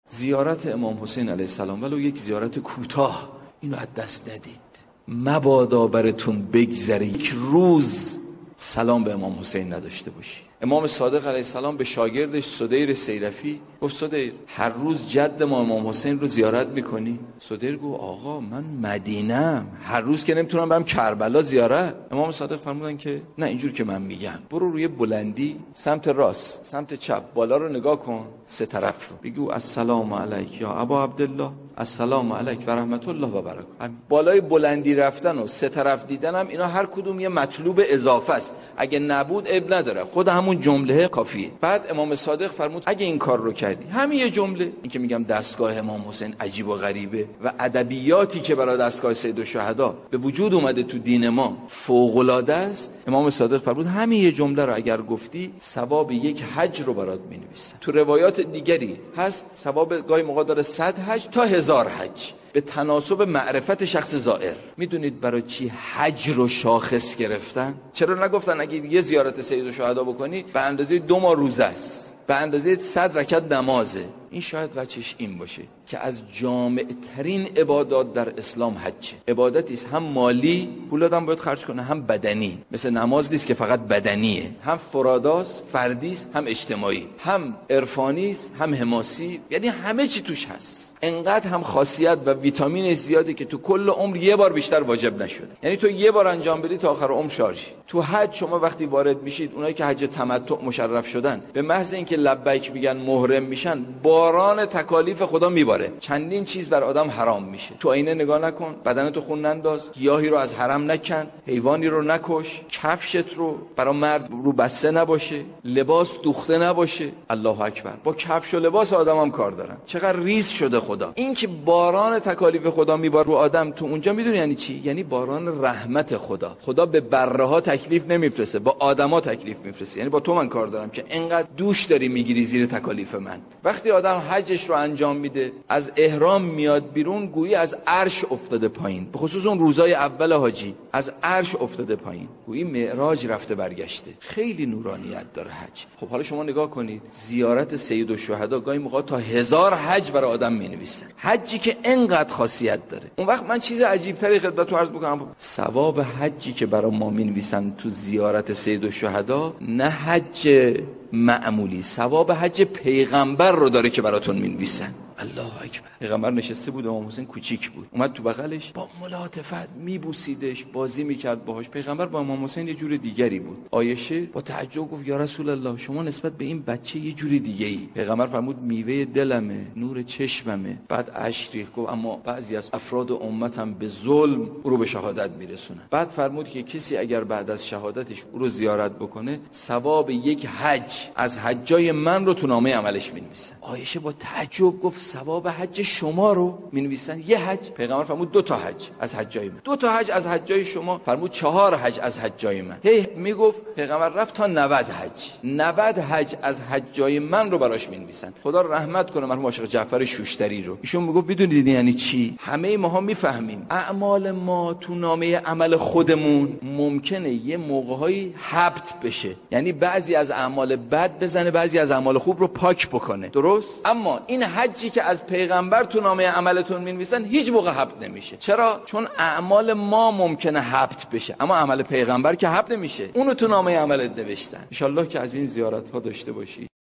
زیارت امام حسین علیه السلام ولو یک زیارت کوتاه، اینو از دست ندید. مبادا براتون بگذره یک روز سلام به امام حسین نداشته باشی. امام صادق علیه السلام به شاگردش سدیر سیرفی گفت سدیر هر روز جد ما امام حسین رو زیارت میکنی؟ سدیر گفت آقا من مدینه‌ام، هر روز که نمیتونم برم کربلا زیارت. امام صادق فرمودن که نه، اینجور که من میگم برو روی بلندی سمت راست سمت چپ بالا رو نگاه کن، سه طرف رو بگو السلام علیک یا ابا عبدالله، السلام علیک و رحمت الله و برکاته. بالای بلندی رفتن و سه طرف دیدن هم اینا هر کدوم یه مطلوب اضافه است، اگه نبود اب نداره، خود همون جمله کافیه. بعد امام صادق فرمود اگه این کار رو کردی، همین یه جمله، این که میگم دستگاه امام حسین عجیب و غریبه و ادبیاتی که برای دستگاه سید الشهدا به وجود اومده تو دین ما فوق العاده است. امام صادق فرمود همین یه جمله رو اگر گفتی ثواب یک حج رو برات مینویسن. تو روایات دیگری هست ثواب گاهی موقع داره 100 حج تا 1000 حج به تناسب معرفت شخص زائر. میدونید برای چی حج رو شاخص گرفتن؟ چرا نگفتن اگه یه زیارت سید الشهدا بکنی به اندازه 2 ماه روزه است، به اندازه 100 رکعت نمازه؟ این شاید وجهش این باشه که از جامع ترین عبادات در اسلام حجه. عبادتی است هم مالی، پول آدم باید خرج کنه، هم بدنی. مثل نماز نیست که فقط بدنیه، هم فراداست، فردیست، هم اجتماعی، هم عرفانی است، هم حماسی، یعنی همه چی توش هست. انقدر هم خاصیت و ویتامینش زیاده که تو کل عمر یه بار بیشتر واجب نشده. یعنی تو یه بار انجام بدی تا آخر عمر شارژی. تو حج شما وقتی وارد میشید، اونایی که حج تمتع مشرف شدن به محض اینکه لبیک میگن محرم میشن، باران تکالیف خدا میباره. چندین چیز بر آدم حرام میشه. تو آینه نگاه نکن، بدنتو خون ننداز، گیاهی رو از حرم نکن، حیوانی رو نکش، کفشت رو برای مرد رو بسته نباشه، لباس دوخته نباشه. الله اکبر. با کفش و لباس آدمم کار دارن. چقدر ریز شده خدا. این که باران تکالیف خدا میباره رو آدم تو اونجا، میدونی یعنی چی؟ یعنی باران رحمت خدا. خدا به بره‌ها تکلیف نمیفرسته، با آدما تکلیف میفرسته. یعنی با تو من کار دارم که انقدر دوش داری میگیری زیر تکالیف من. وقتی آدم حجش رو انجام میده، از احرام میاد بیرون، گویی از عرش افتاده پایین. به خصوص اون روزای اول حاجی از عرش افتاده پایین، گویی معراج رفته برگشته. خیلی نورانیت داره حج. خب حالا شما نگاه کنید، زیارت سید الشهدا گاهی موقع تا 1000 حج برای آدم مینویسن. حجی که انقدر خاصیت داره. اون وقت من چیز عجیب تری خدمتتون عرض بکنم. ثواب حجی که برای ما مینویسن تو زیارت سید الشهدا، نه حج معمولی، ثواب حج پیغمبر رو داره که براتون مینویسن. الله اکبر. پیغمبر نشسته بود، امام حسین کوچیک بود، اومد تو بغلش با ملاطفت میبوسیدش، بازی میکرد باهاش. پیغمبر با امام حسین یه جور دیگری بود. عایشه با تعجب گفت یا رسول الله، شما نسبت به این بچه یه جور دیگه ای. پیغمبر فرمود میوه دلمه، نور چشممه. بعد اشک ریخت، گفت اما بعضی از افراد امتم به ظلم او رو به شهادت میرسونن. بعد فرمود که کسی اگر بعد از شهادتش او رو زیارت بکنه، ثواب یک حج از حجای من رو تو نامه عملش مینویسن. عایشه با تعجب گفت ثواب حج شما رو مینویسن؟ یه حج؟ پیغمبر فرمود 2 تا حج از حجای من. 2 تا حج از حجای شما؟ فرمود 4 حج از حجای من. میگفت پیغمبر رفت تا 90 حج. 90 حج از حجای من رو براش مینویسن. خدا رحمت کنه مرحوم عاشق جعفر شوشتری رو. ایشون میگفت بدونید یعنی چی؟ همه ماها میفهمیم اعمال ما تو نامه عمل خودمون ممکنه یه موقع‌هایی حبط بشه، یعنی بعضی از اعمال بد بزنه، بعضی از اعمال خوب رو پاک بکنه. درست؟ اما این حجی که از پیغمبر تو نامه عملتون مینویسن هیچ موقع حبط نمیشه. چرا؟ چون اعمال ما ممکنه حبط بشه، اما عمل پیغمبر که حبط نمیشه. اونو تو نامه عملت نوشتن. ان شاءالله که از این زیارت ها داشته باشی.